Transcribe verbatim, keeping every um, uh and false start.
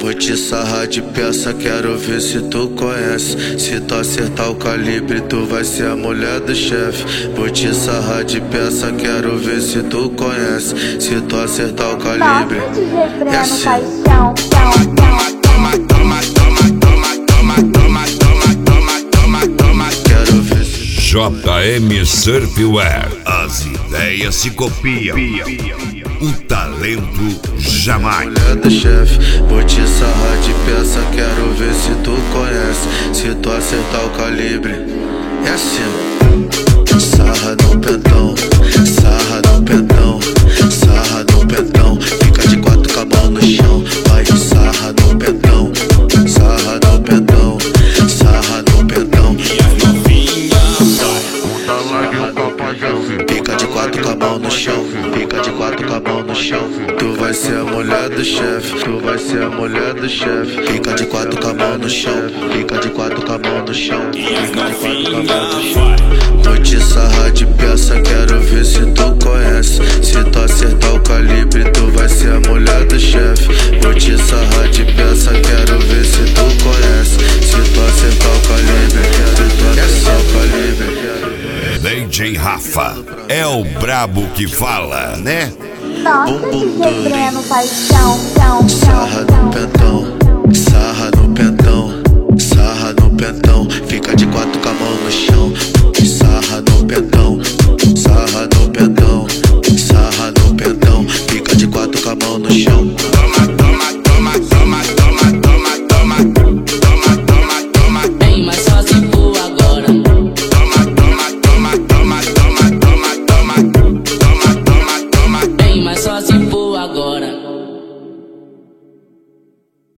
Vou te sarrar de peça, quero ver se tu conhece. Se tu acertar o calibre, tu vai ser a mulher do chefe. Vou te sarrar de peça, quero ver se tu conhece. Se tu acertar o calibre, Nossa, D J Breno é assim. Paixão, tão, tão. Toma, toma, toma, toma, toma, toma, toma, toma, toma, toma. Quero ver se J M Surfwear. As ideias se copiam, o talento jamais. mulher do chefe, vou te sarrar de peça, quero ver se tu conhece. Se tu acertar o calibre, é assim. Sarra no pentão, sarra no pentão, sarra no pentão. Fica de quatro com a mão no chão, vai sarra no pentão, sarra no pentão, sarra no pentão. Fica de quatro com a mão no chão, fica de quatro com a mão no chão. Tu vai ser a mulher do chefe, tu vai ser a mulher do chefe. Fica de quatro com a mão no chão, fica de quatro com a mão no chão, fica de quatro com a mão no chão. Vou te sarrar de peça, quero ver se tu conhece. Se tu acertar o calibre, tu vai ser a mulher do chefe. Vou te sarrar de peça, quero ver se tu conhece. Se tu acertar o calibre, quero tu acertar o calibre. D J Rafa é o brabo que fala, né? Nossa, D J Breno Paixão, tão.